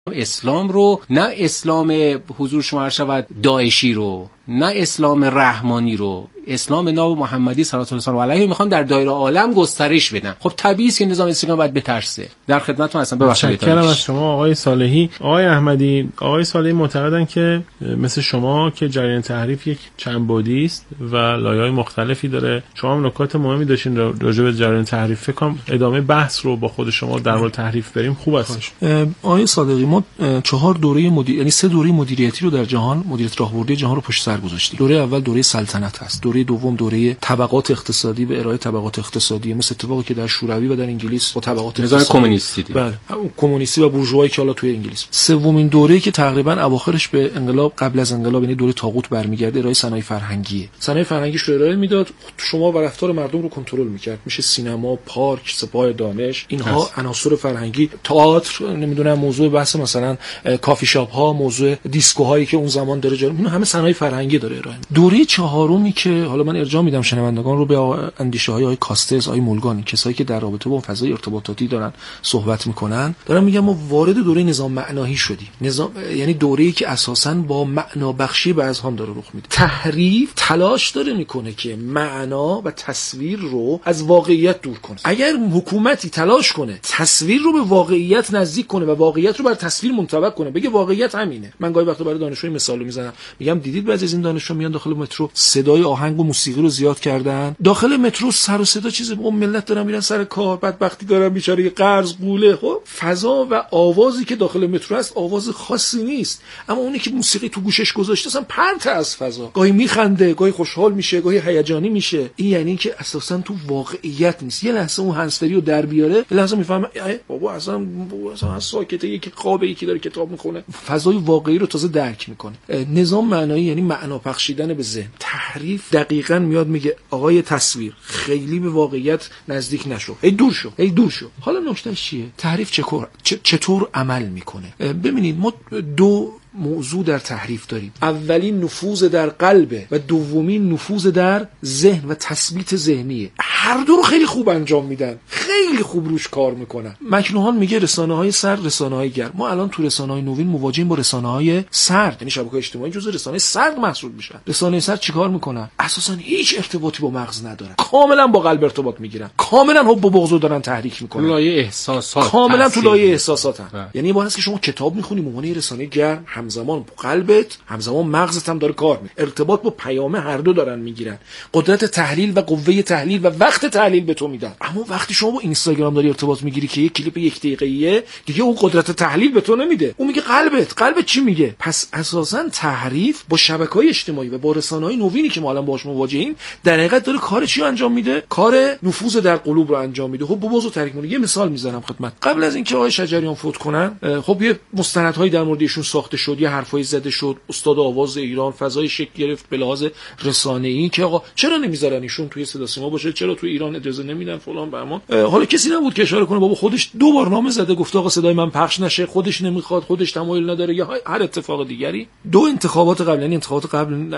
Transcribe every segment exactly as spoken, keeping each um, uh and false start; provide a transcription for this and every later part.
اسلام رو، نه اسلام حضور شما شود داعشی رو، نه اسلام رحمانی رو، اسلام ناب محمدی صلی الله علیه و آله میخوان در دایره عالم گسترش بدن. خب طبیعی است که نظام اسلامی باید بترسه. در خدمتتون هستم. ببخشید. متشکرم از شما آقای صالحی. آقای احمدی، آقای صالحی معتقدن که مثل شما که جریان تحریف یک چند بعدی است و لایه‌های مختلفی داره. شما هم نکات مهمی داشتین راجع به جریان تحریف. فکر کنم ادامه بحث رو با خود شما در مورد تحریف بریم خوب است. آقای صادقی، ما چهار دوره مدیر یعنی سه دوره مدیریتی رو در جهان، مدیریت راهبردی جهان رو پشت سر گذاشتیم. دوره اول دوره سلطنت هست، دوره دوم دوره طبقات اقتصادی و ارائه طبقات اقتصادی، مثل اتفاقی که در شوروی و در انگلیس با طبقات نظام کمونیستی دید. بله، کمونیستی و بورژوایی که حالا توی انگلیس. سومین دوره‌ای که تقریبا اواخرش به انقلاب، قبل از انقلاب یعنی دوره طاغوت برمیگرده، ارائه صنایع فرهنگی. صنایع فرهنگیش رو ارائه میداد، شما و رفتار مردم رو کنترل میکرد. میشه سینما، پارک، سپاه دانش، اینها عناصر فرهنگی، تئاتر، نمیدونم موضوع بحث مثلا کافی شاپ ها، موضوع دیسکو هایی که اون زمان داره جاری، اینا همه صنایع فرهنگی داره ارائه. دوره چهارمی که حالا من ارجاع میدم شنوندگان رو به اندیشه های آقای کاستز، آقای مولگان، کسایی که در رابطه با فضای ارتباطاتی دارن صحبت میکنن، دارن میگن ما وارد دوره نظام معنایی شدیم. نظام یعنی دوره‌ای که اساساً با معنا بخشی به اذهان داره رخ میده. تحریف تلاش داره میکنه که معنا و تصویر رو از واقعیت دور کنه. اگر حکومتی تلاش کنه تصویر رو به واقعیت نزدیک کنه و واقعیت رو بر تصویر منطبق کنه، بگه واقعیت همینه. من گاهی وقتا برای دانشجوی مثالو میزنم، میگم دیدید بعضی از این دانشجو میان داخل مترو صدای آهنگ و موسیقی رو زیاد کردن، داخل مترو سر و صدا چیزی به ملت دارن میرن سر کار، بدبختی دارن بیچاره قرض قوله. خب فضا و آوازی که داخل مترو هست آواز خاصی نیست، اما اونی که موسیقی تو گوشش گذاشته اصلا پرت از فضا، گاهی میخنده، گاهی خوشحال میشه، گاهی هیجانی میشه. این یعنی اینکه اساسا تو واقعیت نیست. یه لحظه اون هنسفری رو در بیاره، یه لحظه میفهمه بابا اصلا بابا اصلا ساکته، یکی خوابه، یکی داره کتاب میخونه، فضای واقعی رو تازه درک میکنه. نظام معنایی یعنی معنا بخشیدن به ذهن. تحریف دقیقاً میاد میگه آقای تصویر خیلی به واقعیت نزدیک نشو، ای دور شو، ای دور شو. حالا نکتهش چیه؟ تحریف چطور چطور عمل میکنه؟ ببینید ما دو موضوع در تحریف داریم. اولین نفوذ در قلبه و دومین نفوذ در ذهن و تثبیت ذهنیه. هر دو رو خیلی خوب انجام میدن، خیلی خوب روش کار میکنن. مکنوهان میگه رسانه‌های سرد، رسانه‌های گرم. ما الان تو رسانه‌های نوین مواجهیم با رسانه‌های سرد، یعنی شبکه‌های اجتماعی جزو رسانه‌های سرد محسوب میشن. رسانه‌های سرد چیکار میکنن؟ اساسا هیچ ارتباطی با مغز ندارن، کاملا با قلب ارتباط میگیرن، کاملا حب و بغض رو دارن تحریک میکنن، لایه احساسات، کاملا تو لایه احساساتن. یعنی با که شما کتاب میخونی به عنوان رسانه گرم، همزمان قلبت، همزمان مغزت هم داره کار میکنه، ارتباط با پیام هر دو دارن میگیرن، قدرت تحلیل و قوه تحلیل و وقت تحلیل به تو میدن. اما وقتی شما با اینستاگرام داری ارتباط میگیری که یک کلیپ یک دقیقه‌ایه، دیگه اون قدرت تحلیل به تو نمیده، اون میگه قلبت، قلبت چی میگه. پس اساسا تحریف با شبکه‌های اجتماعی و با رسانه‌های نوینی که ما الان باهاش مواجهیم در حقیقت داره کار چی انجام میده؟ کار نفوذ در قلوب رو انجام میده. خب بوزو تحریک میکنه. یه مثال میزنم خدمت. قبل از اینکه آقای شجریان فوت کنن، خب یه مستندهایی در مورد ایشون ساخته شد، یه حرفای زده شد، استاد آواز ایران، فضای شکل گرفت به لحاظ رسانه‌ای که آقا چرا نمیذارن ایشون توی صدا سیما باشه، چرا توی ایران اجازه نمیدن فلان بهمان. حالا کسی نبود که اشاره کنه بابا خودش دو بار نامه زده گفته آقا صدای من پخش نشه، خودش نمیخواد، خودش تمایل نداره یا هر اتفاق دیگری. دو انتخابات قبلی، یعنی انتخابات قبل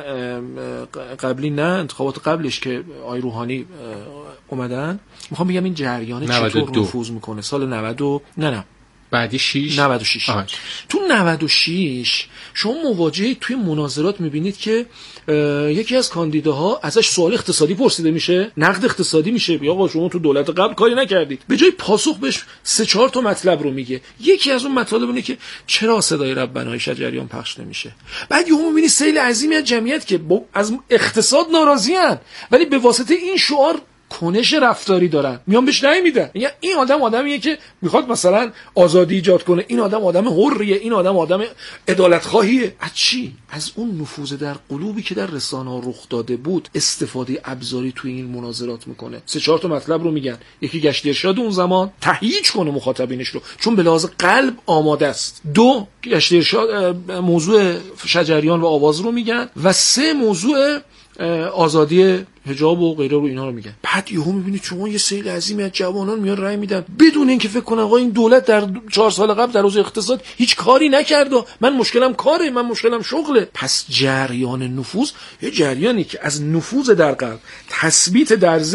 قبلی نه انتخابات قبلش که آقای روحانی اومدن، میخوام بگم این جریان چطور نفوذ میکنه. سال نود و نه نه بعدی شش نود و شش آه. تو نود و شش شما مواجهه توی مناظرات میبینید که یکی از کاندیداها ازش سوال اقتصادی پرسیده میشه، نقد اقتصادی میشه، بیا آقا شما تو دولت قبل کاری نکردید، به جای پاسخ بهش سه چهار تا مطلب رو میگه. یکی از اون مطالب اینه که چرا صدای ربنای شجریان پخش نمیشه. بعد یهو میبینی سیل عظیمی از جمعیت که از اقتصاد ناراضیان ولی به واسطه این شعار کنش رفتاری دارن، میان بهش رأی میدن. یعنی این آدم آدمیه که میخواد مثلا آزادی ایجاد کنه، این آدم آدم حریه، این آدم آدم عدالت خواهیه. از چی؟ از اون نفوذ در قلوبی که در رسانه‌ها رخ داده بود استفاده ابزاری توی این مناظرات میکنه. سه چهار تا مطلب رو میگن، یکی گشت ارشاد اون زمان تهییج کنه مخاطبینش رو چون به لحاظ قلب آماده است، دو گشت ارشاد موضوع شجریان و آواز رو میگن و سه موضوع آزادی حجاب و غیره رو اینا رو میگن. بعد یهو میبینید شما یه سیل عظیمی از جوانان میان رأی میدن بدون اینکه فکر کنن آقا این دولت در چهار سال قبل در حوزه اقتصاد هیچ کاری نکرد و من مشکلم کاره، من مشکلم شغله. پس جریان نفوذ یه جریانی که از نفوذ در قلب، تثبیت در ذهن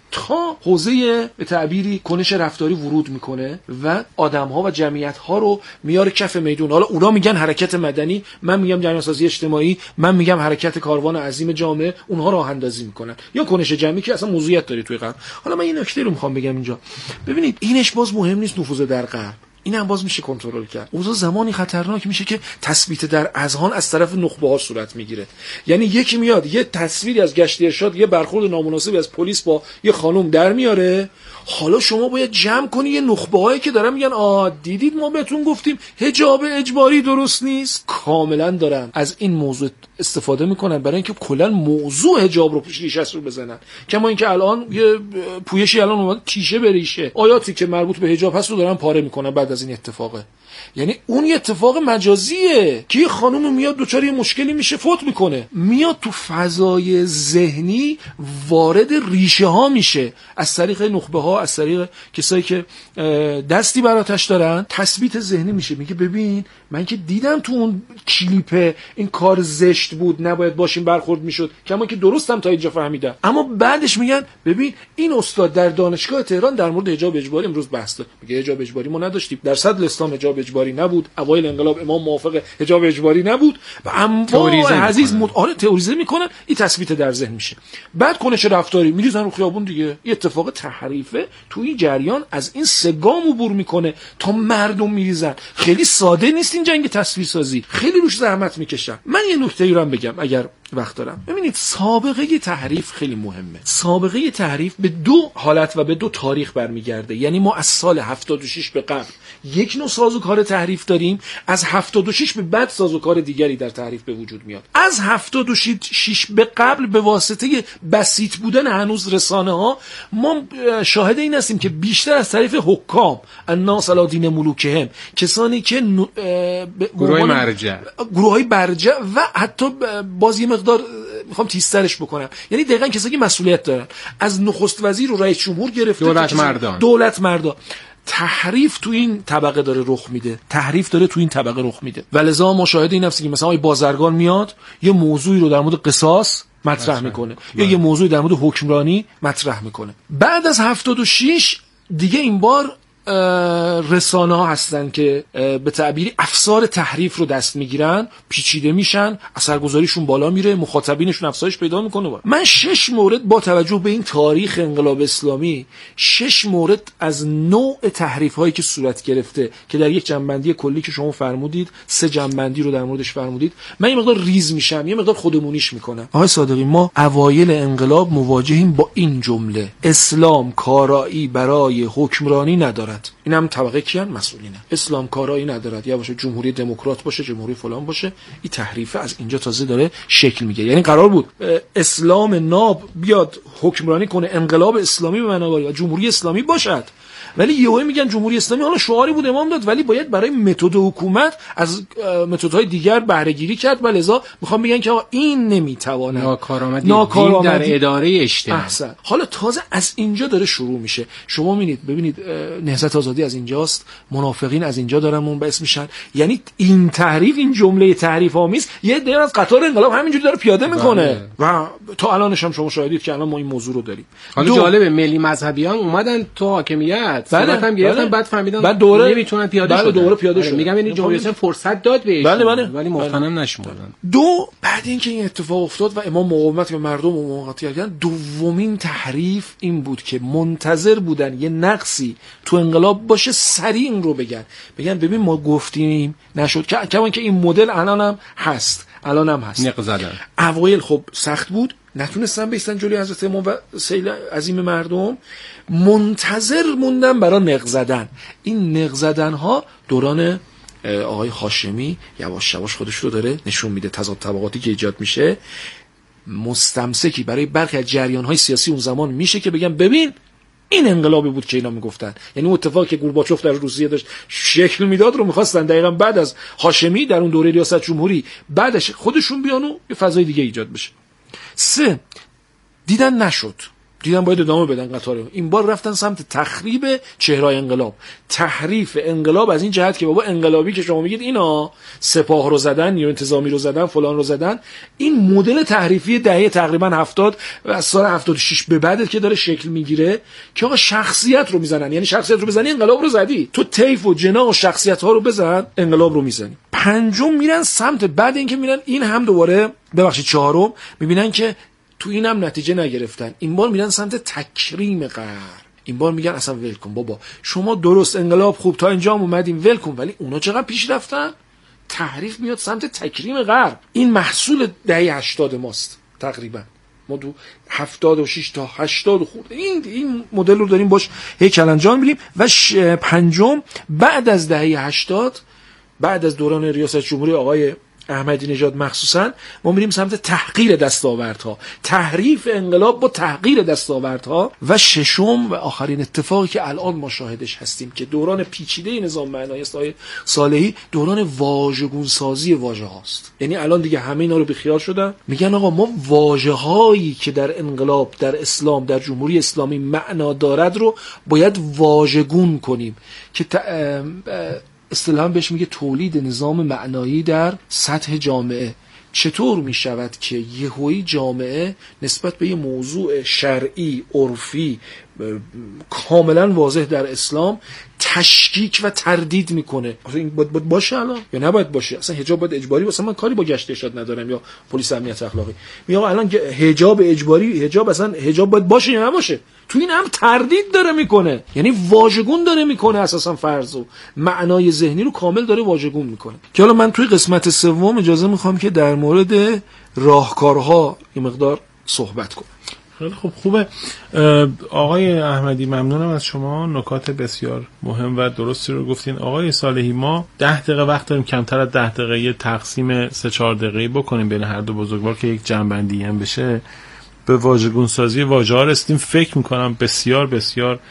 تا حوزه به تعبیری کنش رفتاری ورود میکنه و آدم‌ها و جمعیت‌ها رو میاره کف میدون. حالا اونا میگن حرکت مدنی، من میگم جریان سازی اجتماعی، من میگم حرکت کاروان عظیم جامعه، اونها راه اندازی میکنن، یا کنش جمعی که اصلا موضوعیت داره توی غرب. حالا من این نکته رو میخوام بگم اینجا. ببینید اینش باز مهم نیست نفوذ در غرب، این هم باز میشه کنترل کرد. اوضاع زمانی خطرناک میشه که تثبیت در اذهان از طرف نخبه ها صورت میگیره. یعنی یکی میاد یه تصویری از گشت ارشاد، یه برخورد نامناسبی از پلیس با یه خانم در میاره، حالا شما باید جمع کنی یه نخبه هایی که دارن میگن آ دیدید ما بهتون گفتیم حجاب اجباری درست نیست. کاملا دارن از این موضوع استفاده میکنن برای اینکه کلا موضوع حجاب رو پیش ریشش رو بزنن. کما اینکه الان یه پویشی الان اومد تیشه بریشه، آیاتی که مربوط به حجاب هست رو دارن پاره میکنن بعد از این اتفاقه. یعنی اون یه اتفاق مجازیه که یه خانم میاد دوچار یه مشکلی میشه فوت میکنه، میاد تو فضای ذهنی وارد ریشه ها میشه از طریق نخبه ها، از طریق کسایی که دستی براتش دارن، تثبیت ذهنی میشه. میگه ببین من که دیدم تو اون کلیپ این کار زشت بود، نباید باشیم برخورد میشد، کما که درستم تا اینجا فهمیدم. اما بعدش میگن ببین این استاد در دانشگاه تهران در مورد حجاب اجباری امروز بحث داد، میگه حجاب اجباری ما نداشتیم، در صدر اسلام حجاب اجباری نبود، اوایل انقلاب امام موافق حجاب اجباری نبود و انواع عزیز متعال تئوریزه میکنن. این تثبیت در ذهن میشه. بعد کنش رفتاری میریزن رو خیابون دیگه. این اتفاق تحریفه تو این جریان از این سه گام عبور میکنه تا مردم میریزن. خیلی ساده نیست این جنگ تصویرسازی، خیلی روش زحمت میکشن. من یه نکته‌ای رو هم بگم اگر وقت دارم. ببینید سابقه تحریف خیلی مهمه. سابقه تحریف به دو حالت و به دو تاریخ برمیگرده. یعنی ما از سال هفتاد و شش به قبل یک نوع سازوکار تحریف داریم، از هفتاد و شش به بعد سازوکار دیگری در تحریف به وجود میاد. از هفتاد و شش به قبل به واسطه بسیط بودن هنوز رسانه ها ما شاهد این هستیم که بیشتر از طریق حکام الناس علی دین ملوکهم، کسانی که گروه مرجع گروهای برجع و حتی بازی مقدار میخوام تیزترش بکنم، یعنی دقیقاً کسایی که مسئولیت دارن، از نخست وزیر و رئیس جمهور گرفته دولت مردان دولت مردان تحریف تو این طبقه داره رخ میده. تحریف داره تو این طبقه رخ میده. ولذا ما شاهد این هستیم که مثلا آقای بازرگان میاد یه موضوعی رو در مورد قصاص مطرح میکنه یا یه موضوعی در مورد حکمرانی مطرح میکنه. بعد از هفتاد و شش دیگه این بار رسانه ها هستن که به تعبیری افسار تحریف رو دست میگیرن، پیچیده میشن، اثرگذاریشون بالا میره، مخاطبینشون افزایش پیدا میکنه. من شش مورد با توجه به این تاریخ انقلاب اسلامی، شش مورد از نوع تحریف هایی که صورت گرفته که در یک جنبندی کلی که شما فرمودید، سه جنبندی رو در موردش فرمودید، من یه مقدار ریز میشم، یه مقدار خودمونیش میکنم. آقای صادقی ما اوایل انقلاب مواجهیم با این جمله: اسلام کارایی برای حکمرانی ندارد. این هم طبقه کیان؟ مسئولینه. اسلام کارایی ندارد، یا باشه جمهوری دموکرات باشه، جمهوری فلان باشه. این تحریفه از اینجا تازه داره شکل میگیره. یعنی قرار بود اسلام ناب بیاد حکمرانی کنه، انقلاب اسلامی به معنای و جمهوری اسلامی باشد، ولی یهو میگن جمهوری اسلامی حالا شعاری بود امام داد، ولی باید برای متد حکومت از متدهای دیگر بهره گیری کرد و لذا میخوام بگن که این نمیتونه ناکارآمدی ناکارآمدی در اداره اجتماع. احسن. حالا تازه از اینجا داره شروع میشه. شما میبینید ببینید نهضت آزادی از اینجاست، منافقین از اینجا دارن منبعث میشن. یعنی این تحریف، این جمله تحریف آمیز یه دیر از قطار انقلاب همینجوری داره پیاده میکنه و تا الانش هم شما شاهدید که الان ما این موضوع رو داریم. حالا جالبه ملی مذهبیان اومدن تو حاکمیت بله هم گرفتن، بله. بعد فهمیدن بعد دوره نمیتونن پیاده بله شدن. دوره پیاده شدن. میگم این جمهوری اسلامی فرصت داد بهش، بله بله. ولی مفتنم نشمردن. دو بعد اینکه این اتفاق افتاد و امام مقاومت به مردم و موقتی کردن، دومین تحریف این بود که منتظر بودن یه نقصی تو انقلاب باشه سریع این رو بگن بگن ببین ما گفتیم نشد، که کمان که این مدل الانم هست الانم هست. نق زدن اوایل خب سخت بود، نتونستن بیستن جلوی حضرت امام و سیل عظیم مردم، منتظر موندن برای نق زدن. این نق زدن ها دوران آقای هاشمی یواش یواش خودش رو داره نشون میده. تضاد طبقاتی که ایجاد میشه، مستمسکی برای برخی از جریان‌های سیاسی اون زمان میشه که بگن ببین این انقلابی بود که اینا میگفتن. یعنی اون اتفاقی که گورباچوف در روسیه داشت شکل میداد رو میخواستن دقیقاً بعد از هاشمی در اون دوره ریاست جمهوری بعدش خودشون بیان و یه فضای دیگه ایجاد بشه. سه، دیدن نشد، دیدن باید ادامه بدن قطار. این بار رفتن سمت تخریب چهره‌های انقلاب، تحریف انقلاب از این جهت که بابا انقلابی که شما میگید اینا سپاه رو زدن، نیروی انتظامی رو زدن، فلان رو زدن، این مدل تحریفی دهه تقریبا هفتاد و از سال هفتاد و شش به بعد که داره شکل میگیره که آقا شخصیت رو میزنن. یعنی شخصیت رو بزنی انقلاب رو زدی، تو طیف و جناح و شخصیت ها رو بزن انقلاب رو میزنی. پنجم میرن سمت بعد اینکه میرن این هم دوباره ببخشید چهارم میبینن که تو اینم نتیجه نگرفتن، این بار میرن سمت تکریم غرب. این بار میگن اصلا ول کن بابا، شما درست انقلاب خوب تا اینجا اومدیم ول کن، ولی اونا چقدر پیش رفتن. تحریف میاد سمت تکریم غرب. این محصول دهه هشتاد ماست تقریبا. ما تو هفتاد و شش تا هشتاد خورده این این مدل رو داریم باش هیکل انجام میدیم. و پنجم بعد از دهه هشتاد، بعد از دوران ریاست جمهوری آقای احمدی نژاد مخصوصا، ما میریم سمت تحقیر دستاوردها، تحریف انقلاب با تحقیر دستاوردها. و ششم و آخرین اتفاقی که الان ما شاهدش هستیم که دوران پیچیده نظام معنایی است آقای صالحی، دوران واژگون سازی واژه هاست. یعنی الان دیگه همه اینا رو بیخیال شدن، میگن آقا ما واژه هایی که در انقلاب، در اسلام، در جمهوری اسلامی معنا دارد رو باید واژگون کنیم که اصطلاحاً بهش میگه تولید نظام معنایی در سطح جامعه. چطور میشود که یهویی جامعه نسبت به یه موضوع شرعی، عرفی، کاملا واضح در اسلام تشکیک و تردید میکنه؟ این باید باشه الان یا نباید باشه؟ اصلا حجاب باید اجباری باشه؟ من کاری با گشت ارشاد ندارم یا پلیس امنیت اخلاقی. میگم الان حجاب اجباری، حجاب اصلا حجاب باید باشه یا نباشه؟ تو این هم تردید داره میکنه، یعنی واژگون داره میکنه، اساسا فرض و معنای ذهنی رو کامل داره واژگون میکنه. که حالا من توی قسمت سوم اجازه میخوام که در مورد راهکارها این مقدار صحبت کنم. خیلی خوب. خوبه آقای احمدی، ممنونم از شما، نکات بسیار مهم و درستی رو گفتین. آقای صالحی، ما ده دقیقه وقت داریم، کمتر از ده دقیقه یه تقسیم سه چهار دقیقه بکنیم بین هر دو بزرگوار که یک جنبندی هم بشه. به واژگون سازی واژه ها رسیدیم. فکر میکنم بسیار بسیار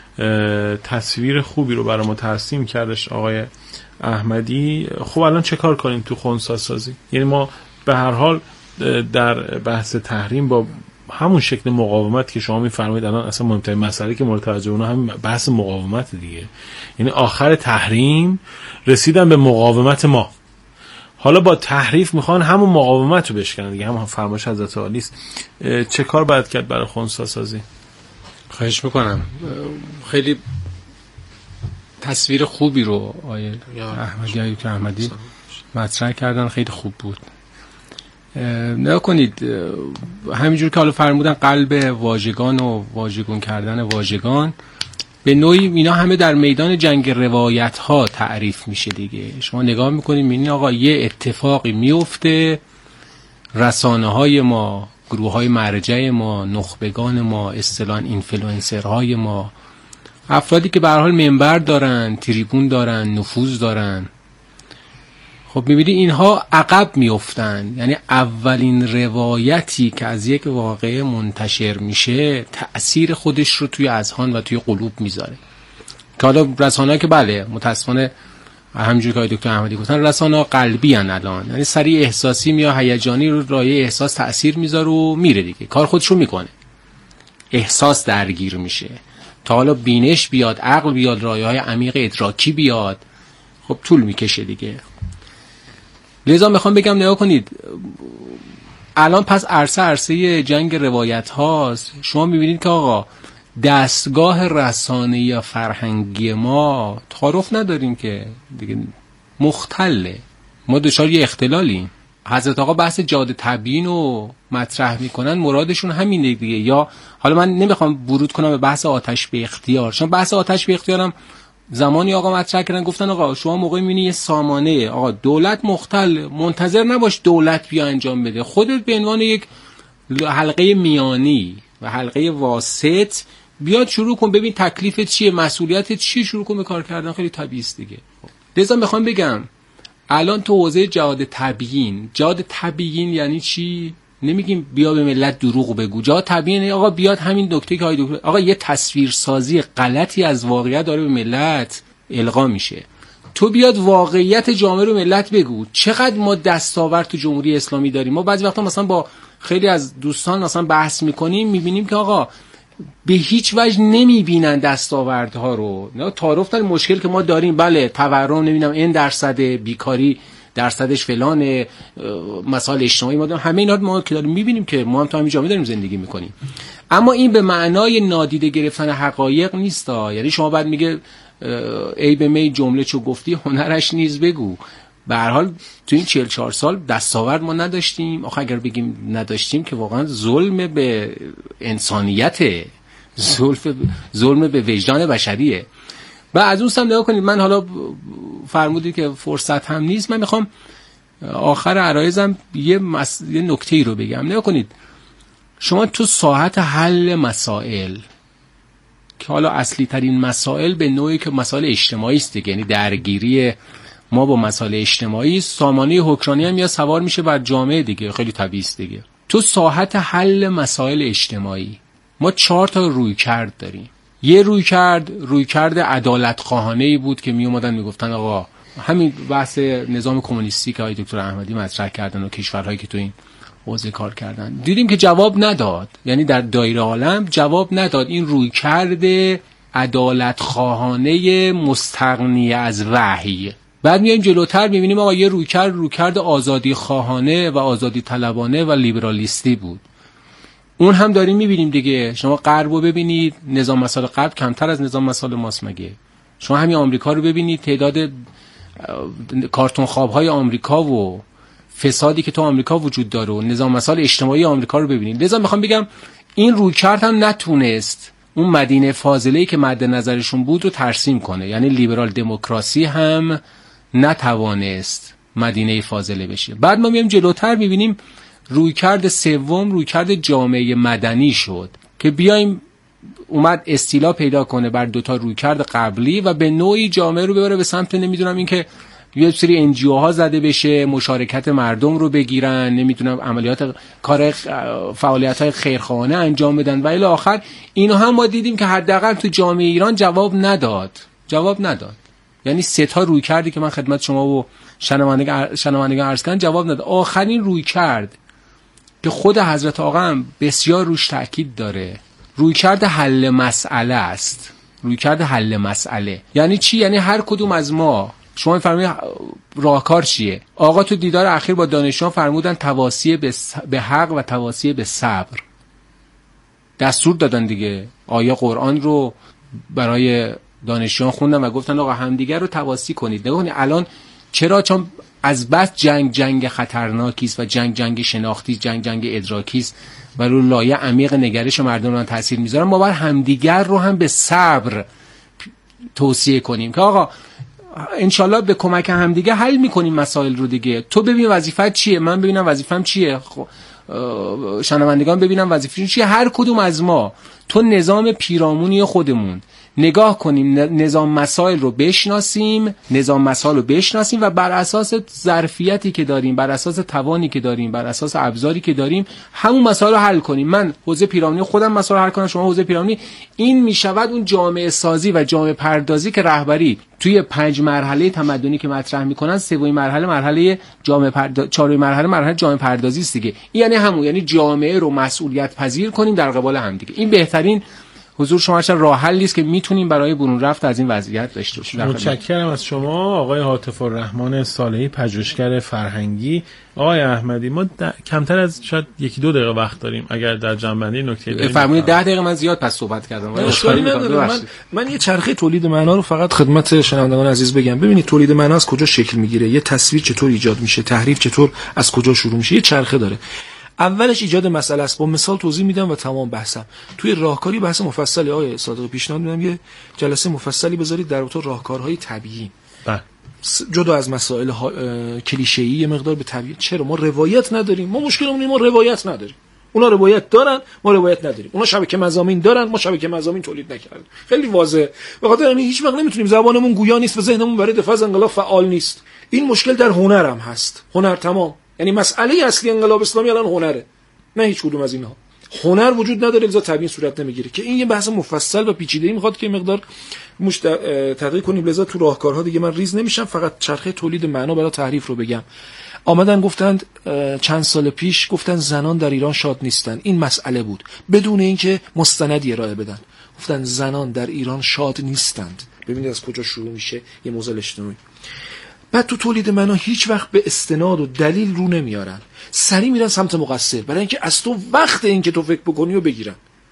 تصویر خوبی رو برای ما ترسیم کردش آقای احمدی. خب الان چه کار کنیم تو خنثی سازی؟ یعنی ما به هر حال در بحث تحریم با همون شکل مقاومت که شما میفرمایید الان اصلا مهمترین مسئله که مورد توجه اونها همین بحث مقاومت دیگه. یعنی آخر تحریم رسیدن به مقاومت ما، حالا با تحریف میخوان همون مقاومت رو بشکنن دیگه، هم فرمایش حضرت عالی است. چه کار باید کرد برای خنثی سازی؟ خواهش میکنم. خیلی تصویر خوبی رو آیه احمدی آیه که احمدی مطرح کردن، خیلی خوب بود. نگاه کنید، همینجور که حالا فرمودن قلب واژگان و واژگون کردن واژگان، به نوعی اینا همه در میدان جنگ روایت ها تعریف میشه دیگه. شما نگاه میکنید میبینید آقا یه اتفاقی میفته، رسانه های ما، گروه های مرجع ما، نخبگان ما، اصطلاحاً اینفلوئنسرهای ما، افرادی که به هر حال منبر دارن، تریبون دارن، نفوذ دارن، خب میبینی اینها عقب میافتن. یعنی اولین روایتی که از یک واقعه منتشر میشه تأثیر خودش رو توی اذهان و توی قلوب میذاره. که حالا رسانه‌ها که بله متاسفانه همونجوری که آقای دکتر احمدی گفتن رسانه‌ها قلبی ان الان، یعنی سریع احساسی یا هیجانی رو رایه احساس تأثیر میذاره و میره دیگه، کار خودش رو میکنه، احساس درگیر میشه تا حالا بینش بیاد، عقل بیاد، رایه‌های عمیق ادراکی بیاد، خب طول میکشه دیگه. لذا میخوام بگم نگاه کنید الان پس عرصه عرصه جنگ روایت هاست. شما میبینید که آقا دستگاه رسانه‌ای یا فرهنگی ما تعارف نداریم که دیگه مختله، ما دچار یه اختلالیم. حضرت آقا بحث جاده تبیین رو مطرح میکنن، مرادشون همینه دیگه. یا حالا من نمیخوام ورود کنم به بحث آتش به اختیار، چون بحث آتش به اختیارم زمانی آقا مطرح کردن گفتن آقا شما موقعی میبینی یه سامانه، آقا دولت مختل، منتظر نباش دولت بیا انجام بده، خودت به عنوان یک حلقه میانی و حلقه واسط بیاد شروع کن، ببین تکلیفت چیه، مسئولیتت چیه، شروع کن به کار کردن. خیلی طبیعی است دیگه. لذا میخوام بگم الان تو حوزه جهاد تبیین، جهاد تبیین یعنی چی؟ نمیگیم بیا به ملت دروغ بگو. جهاد تبیین آقا بیاد همین نکته که های دکتر آقا یه تصویرسازی غلطی از واقعیت داره به ملت القا میشه، تو بیاد واقعیت جامعه رو ملت بگو. چقدر ما دستاورد تو جمهوری اسلامی داریم. ما بعضی وقتا مثلا با خیلی از دوستان مثلا بحث میکنیم، میبینیم که آقا به هیچ وجه نمیبینن دستاوردها رو. نه تعارف دارن مشکل که ما داریم، بله تورم نمیدونم این درصد، بیکاری درصدش فلان، مسائل اجتماعی ما داریم، همه اینا ما که داریم میبینیم که ما هم تو همین جامعه داریم زندگی میکنیم. اما این به معنای نادیده گرفتن حقایق نیست. یعنی شما بعد میگه ای به می جمله چو گفتی هنرش نیز بگو. به هر حال تو این چهل و چهار سال دستاورد ما نداشتیم. آخه اگر بگیم نداشتیم که واقعا ظلم به انسانیت، ظلم ظلم به وجدان بشریه. و از اون سم نگاه کنید، من حالا فرمودید که فرصت هم نیست، من میخوام آخر عرایزم یه, مس... یه نکته‌ای رو بگم. نگاه کنید، شما تو ساحت حل مسائل که حالا اصلی ترین مسائل به نوعی که مسائل اجتماعی است دیگه، یعنی درگیری ما با مسائل اجتماعی، سامانه حکمرانی هم یا سوار میشه بر جامعه دیگه، خیلی طبیعی است دیگه. تو ساحت حل مسائل اجتماعی ما چهار تا رویکرد داریم. یه رویکرد رویکرد عدالت خواهانه‌ای بود که می اومدن میگفتن آقا همین بحث نظام کمونیستی که آقای دکتر احمدی مطرح کردن و کشورهایی که تو این حوزه کار کردن، دیدیم که جواب نداد. یعنی در دایره عالم جواب نداد این رویکرد عدالت خواهانه مستغنی از وحی. بعد میایم جلوتر میبینیم آقا یه رویکرد رویکرد آزادی خواهانه و آزادی طلبانه و لیبرالیستی بود. اون هم داریم میبینیم دیگه. شما غرب رو ببینید، نظام مسائل غرب کمتر از نظام مسائل ماست مگه؟ شما همین آمریکا رو ببینید، تعداد کارتون خواب‌های آمریکا و فسادی که تو آمریکا وجود داره و نظام مسائل اجتماعی آمریکا رو ببینید. لذا میخوام بگم این رویکرد هم نتونست اون مدینه فاضله‌ای که مد نظرشون بود رو ترسیم کنه. یعنی لیبرال دموکراسی هم نتوانست مدینه فاضله بشه. بعد ما میایم جلوتر میبینیم رویکرد سوم رویکرد جامعه مدنی شد که بیایم اومد استیلا پیدا کنه بر دوتا رویکرد قبلی و به نوعی جامعه رو ببره به سمت نمیدونم این که یه سری انجیو ها زده بشه، مشارکت مردم رو بگیرن، نمیدونم عملیات کار فعالیت های خیرخواهانه انجام بدن و الی آخر. اینو هم ما دیدیم که حداقل تو جامعه ایران جواب نداد جواب نداد یعنی سه تا رویکردی که من خدمت شما و شنوندگان عرض کردم جواب نداد. آخرین رویکرد که خود حضرت آقا هم بسیار روش تأکید داره، رویکرد حل مسئله است. رویکرد حل مسئله یعنی چی؟ یعنی هر کدوم از ما، شما می‌فرمایید راهکار چیه؟ آقا تو دیدار اخیر با دانشجویان فرمودن تواصی به, س... به حق و تواصی به صبر. دستور دادن دیگه. آیه قرآن رو برای دانشجویان خوندن و گفتن آقا همدیگر رو تواصی کنید. نگاه کنید الان چرا؟ چون از بس جنگ جنگ خطرناکی است و جنگ جنگ شناختی، جنگ جنگ ادراکی است و رو لایه عمیق نگرش مردم رو تاثیر میذاره. ما باید همدیگر رو هم به صبر توصیه کنیم که آقا انشالله به کمک همدیگه حل میکنیم مسائل رو دیگه. تو ببین وظیفت چیه، من ببینم وظیفم چیه، شنوندگان ببینم وظیفه‌شون چیه. هر کدوم از ما تو نظام پیرامونی خودمون نگاه کنیم، نظام مسائل رو بشناسیم، نظام مسائل رو بشناسیم و بر اساس ظرفیتی که داریم، بر اساس توانی که داریم، بر اساس ابزاری که داریم همون مسائل رو حل کنیم. من حوزه پیرامونی خودم مسائل حل کنم، شما حوزه پیرامونی. این میشود اون جامعه سازی و جامعه پردازی که رهبری توی پنج مرحله تمدنی که مطرح میکنن، سومین مرحله مرحله جامعه پردازی، چهارمین مرحله مرحله جامعه پردازی است دیگه. یعنی همون، یعنی جامعه رو مسئولیت پذیر کنیم در قبال هم دیگه. این بهترین حضور شما چه راه حلی است که میتونیم برای برون رفت از این وضعیت داشته باشیم. متشکرم از شما آقای عاطف الرحمن صالحی، پژوهشگر فرهنگی. آقای احمدی، ما کمتر از شاید یکی دو دقیقه وقت داریم، اگر در جنبندی نکته داریم فرمودید. ده دقیقه من زیاد پس صحبت کردم. من من یه چرخه تولید معنا رو فقط خدمت شنوندگان عزیز بگم. ببینید تولید معنا از کجا شکل میگیره، یه تصویر چطور ایجاد میشه، تحریف چطور از کجا شروع میشه، یه چرخه داره. اولش ایجاد مسئله است. با مثال توضیح میدم و تمام بحثم. توی راهکاری بحث مفصلی آقای صادقی پیشنهاد میدم یه جلسه مفصلی بذارید در رابطه راهکارهای طبیعی. بله. جدا از مسائل ها... کلیشه‌ای یه مقدار به طبیعت. چرا ما روایت نداریم؟ ما مشکلمون اینه ما روایت نداریم. اونا روایت دارن، ما روایت نداریم. اونا شبکه مضامین دارن، ما شبکه مضامین تولید نکردیم. خیلی واضحه. به خاطر همین هیچ وقت نمیتونیم، زبانمون گویا نیست و ذهنمون برای دفاع از انقلاب فعال نیست. این مشکل در هنر هم هست. هنر تمام. یعنی مسئله اصلی انقلاب اسلامی الان هنره. نه هیچ کدوم از اینها. هنر وجود نداره لذا تبیین صورت نمیگیره، که این یه بحث مفصل و پیچیده‌ای میخواد که مقدار مش تدقیق کنیم. لذا تو راهکارها دیگه من ریز نمیشم، فقط چرخه تولید معنا برای تعریف رو بگم. آمدن گفتند چند سال پیش گفتن زنان در ایران شاد نیستن، این مسئله بود بدون اینکه مستندی ارائه بدن. گفتن زنان در ایران شاد نیستند. ببینید از کجا شروع میشه یه موزل اجتماعی. بعد تو تولید معنا هیچ وقت به استناد و دلیل رو نمیارن، سری میرن سمت مقصر، برای اینکه از تو وقت این که تو فکر بکنی و بگیرن.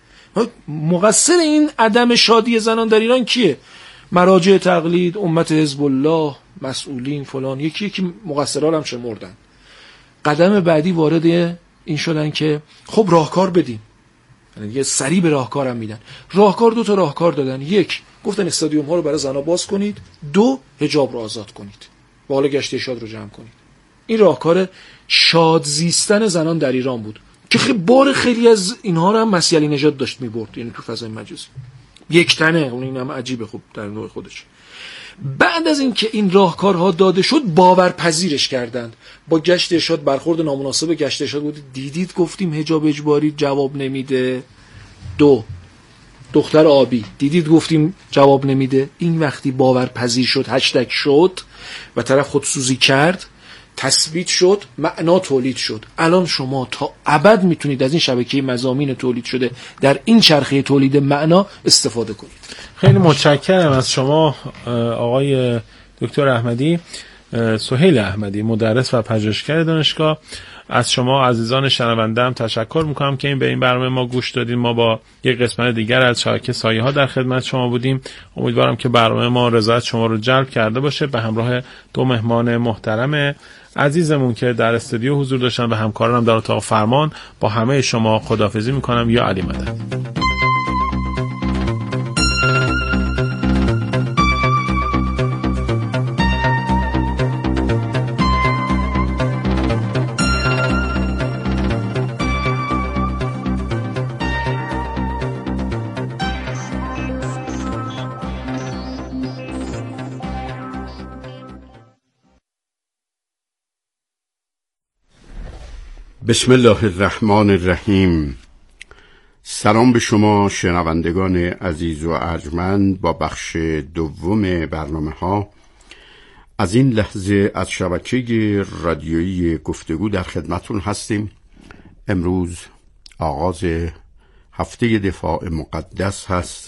مقصر این عدم شادی زنان در ایران کیه؟ مراجع تقلید، امت حزب الله، مسئولین فلان، یکی یکی مقصرها هم شمردن. قدم بعدی وارد این شدن که خب راهکار بدیم، یعنی دیگه سری به راهکار هم میدن. راهکار دو تا راهکار دادن. یک، گفتن استادیوم ها رو برای زنا باز کنید. دو، حجاب رو آزاد کنید و حالا گشت ارشاد رو جمع کنید. این راهکار شاد زیستن زنان در ایران بود که خیلی بار خیلی از اینها رو هم مسیحی نژاد داشت میبرد، یعنی تو فضای مجازی یک تنه. اون اینم عجیبه خب در نوع خودش. بعد از اینکه این راهکارها داده شد باورپذیرش کردند. با گشت ارشاد برخورد نامناسب گشت ارشاد بود. دیدید گفتیم حجاب اجباری جواب نمیده. دو، دختر آبی دیدید گفتیم جواب نمیده. این وقتی باورپذیر شد، هشتگ شد و طرف خودسوزی کرد، تثبیت شد، معنا تولید شد. الان شما تا ابد میتونید از این شبکه مضامین تولید شده در این چرخه تولید معنا استفاده کنید. خیلی متشکرم از شما آقای دکتر احمدی. سهیل احمدی، مدرس و پژوهشگر دانشگاه، از شما عزیزان شنونده‌ام تشکر میکنم که این به این برنامه ما گوش دادین. ما با یک قسمت دیگر از شبکه سایه ها در خدمت شما بودیم. امیدوارم که برنامه ما رضایت شما رو جلب کرده باشه. به همراه دو مهمان محترم عزیزمون که در استودیو حضور داشتن و همکارانم در اتاق فرمان، با همه شما خداحافظی میکنم. یا علی مدد. بسم الله الرحمن الرحیم. سلام به شما شنوندگان عزیز و ارجمند. با بخش دوم برنامه ها از این لحظه از شبکه رادیویی گفتگو در خدمتون هستیم. امروز آغاز هفته دفاع مقدس هست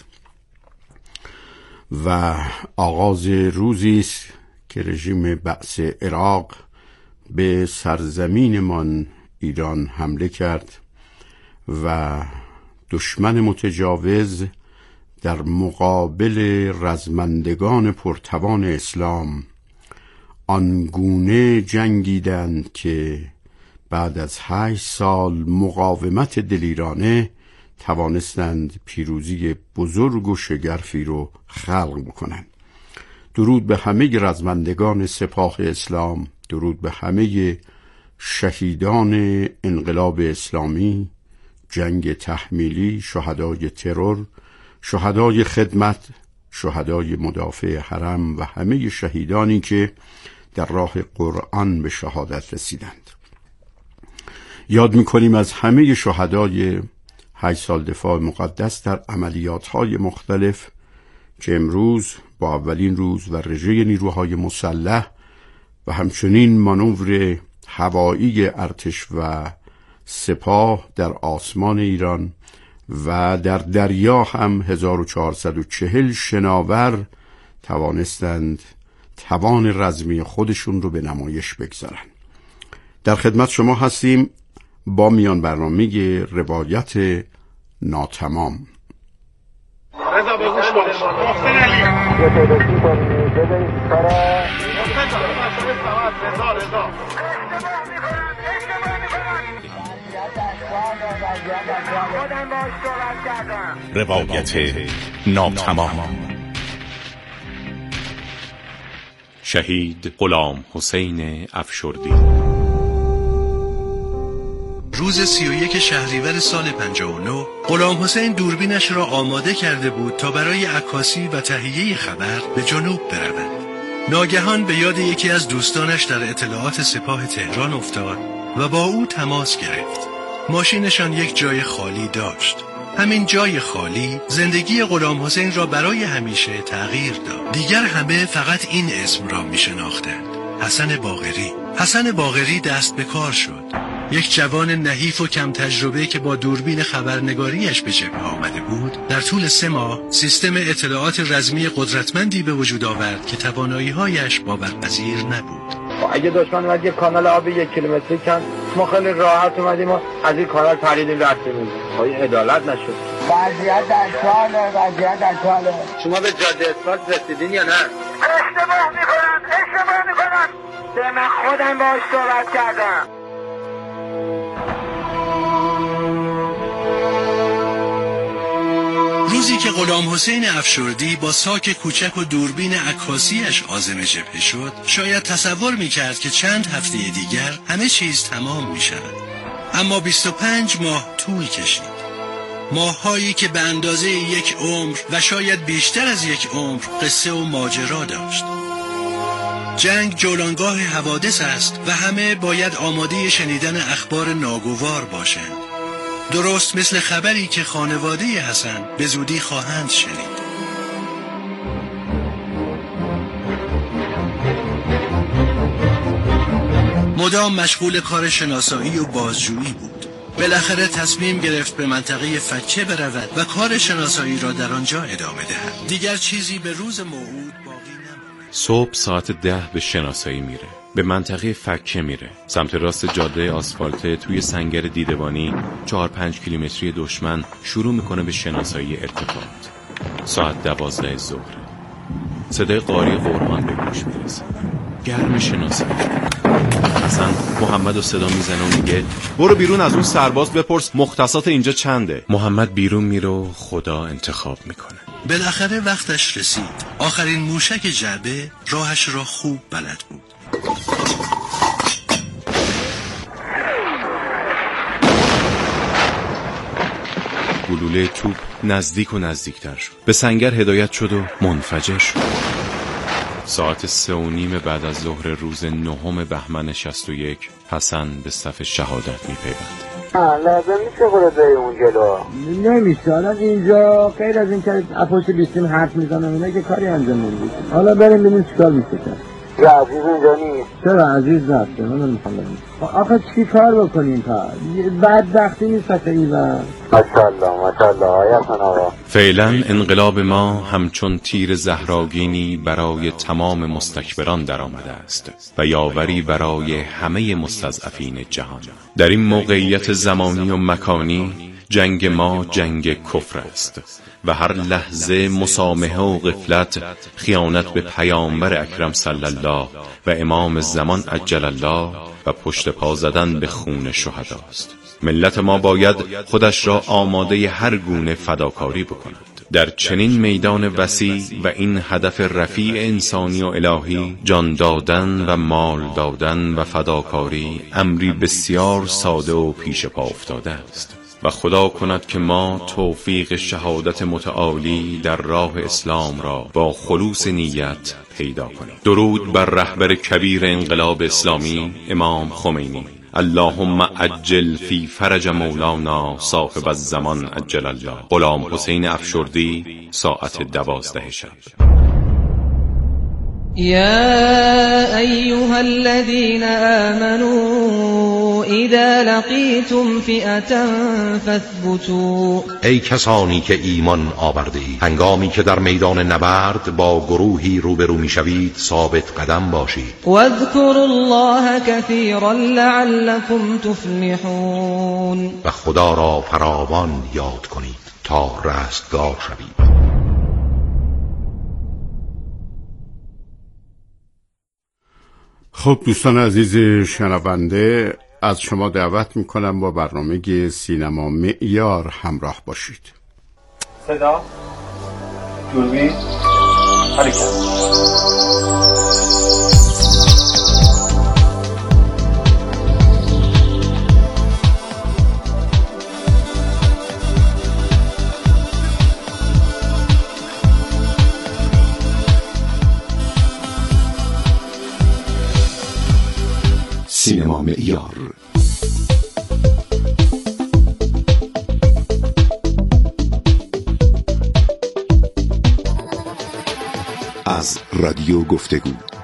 و آغاز روزی است که رژیم بعث عراق به سرزمینمان ایران حمله کرد و دشمن متجاوز در مقابل رزمندگان پرتوان اسلام آنگونه جنگیدند که بعد از هشت سال مقاومت دلیرانه توانستند پیروزی بزرگ و شگرفی رو خلق بکنند. درود به همه رزمندگان سپاه اسلام، درود به همه شهیدان انقلاب اسلامی، جنگ تحمیلی، شهدای ترور، شهدای خدمت، شهدای مدافع حرم و همه شهیدانی که در راه قرآن به شهادت رسیدند. یاد می‌کنیم از همه شهدای هشت سال دفاع مقدس در عملیات‌های مختلف که امروز با اولین روز و رژه نیروهای مسلح و همچنین مانور هوایی ارتش و سپاه در آسمان ایران و در دریا هم هزار و چهارصد و چهل شناور توانستند توان رزمی خودشون رو به نمایش بگذارن. در خدمت شما هستیم با میان برنامه روایت ناتمام. رضا به گوش باش. محسن علی یه تلفنی کنید ببینید کارا رضا رضا روایت ناتمام. شهید غلام حسین افشردی. روز سی و یک شهریور سال پنجاه و نه غلام حسین دوربینش را آماده کرده بود تا برای عکاسی و تهیه خبر به جنوب برود. ناگهان به یاد یکی از دوستانش در اطلاعات سپاه تهران افتاد و با او تماس گرفت. ماشینشان یک جای خالی داشت. همین جای خالی زندگی غلام حسین را برای همیشه تغییر داد. دیگر همه فقط این اسم را می شناختند: حسن باقری. حسن باقری دست به کار شد. یک جوان نحیف و کم تجربه که با دوربین خبرنگاریش به جبهه آمده بود، در طول سه ماه سیستم اطلاعات رزمی قدرتمندی به وجود آورد که توانایی‌هایش باورپذیر نبود. اگه دشمن اومد یک کانال آب یک کیلومتری کم، ما خیلی راحت اومدیم و از این کانال پریدیم رفتیم. پای عدالت نشد. وضعیت در کاله، وضعیت در کاله. شما به جاده اسفالت رسیدین یا نه؟ اشتباه میکنن، اشتباه میکنن. من خودم باهاش صحبت کردم. روزی که غلام حسین افشردی با ساک کوچک و دوربین عکاسیش عازم جبهه شد، شاید تصور میکرد که چند هفته دیگر همه چیز تمام میشود. اما بیست و پنج ماه طول کشید. ماهایی که به اندازه یک عمر و شاید بیشتر از یک عمر قصه و ماجرا داشت. جنگ جولانگاه حوادث است و همه باید آماده شنیدن اخبار ناگوار باشند. درست مثل خبری که خانواده حسن به زودی خواهند شنید. مدام مشغول کار شناسایی و بازجویی بود. بالاخره تصمیم گرفت به منطقه فکه برود و کار شناسایی را در آنجا ادامه دهد. دیگر چیزی به روز موعود باقی نماند. صبح ساعت ده به شناسایی میره. به منطقه فکه میره. سمت راست جاده آسفالته توی سنگر دیدبانی چهار پنج کیلومتری دشمن شروع میکنه به شناسایی ارتفاعات. ساعت دوازده ظهر. صدای قاری قرآن به گوش میرسه. گرم شناسایی. حسن محمد رو صدا میزنه و میگه برو بیرون از اون سرباز بپرس مختصات اینجا چنده. محمد بیرون میره و خدا انتخاب میکنه. بالاخره وقتش رسید. آخرین موشک جعبه راهش را خوب بلد بود. گلوله توپ نزدیک و نزدیکتر شد. به سنگر هدایت شد و منفجر شد. ساعت سه و نیم بعد از ظهر روز نهم بهمن شصت و یک حسن به صف شهادت میپیوند. لازم نیست خود به اون جلو نمیشه. حالا اینجا غیر از این که اپوش بیستیم حرف میزنم اینا که کاری انجام نمیدید. حالا بریم ببینیم چیکار میشه کرد. یا عزیز اینجا نیست. چرا عزیز نفته من نمیخوام بریم. آخه چی کار بکنیم تا بدبختی نیست تا اینا. ماشاءالله ماشاءالله آیا آقا. فعلا انقلاب ما همچون تیر زهراگینی برای تمام مستکبران در آمده است و یاوری برای همه مستضعفین جهان. در این موقعیت زمانی و مکانی جنگ ما جنگ کفر است و هر لحظه مسامحه و غفلت خیانت به پیامبر اکرم صلی الله و امام زمان عجل الله و پشت پا زدن به خون شهداست. ملت ما باید خودش را آماده هر گونه فداکاری بکند. در چنین میدان وسیع و این هدف رفیع انسانی و الهی جان دادن و مال دادن و فداکاری امری بسیار ساده و پیش پا افتاده است و خدا کند که ما توفیق شهادت متعالی در راه اسلام را با خلوص نیت پیدا کنیم. درود بر رهبر کبیر انقلاب اسلامی امام خمینی. اللهم عجل فی فرج مولانا صاحب الزمان عجل الله. غلام حسین افشردی ساعت دوازده شب. يا أيها الذين آمنوا إذا لقيتم فئة فاثبتوا. ای کسانی که ایمان آورده اید هنگامی که در میدان نبرد با گروهی روبرو میشوید ثابت قدم باشید. واذكروا الله كثيرا لعلكم تفلحون. و خدا را فراوان یاد کنید تا رستگار شوید. خب دوستان عزیز شنونده، از شما دعوت میکنم با برنامه سینما معیار همراه باشید. صدا، دوربین، حرکت. سینما معیار. رادیو گفتگو.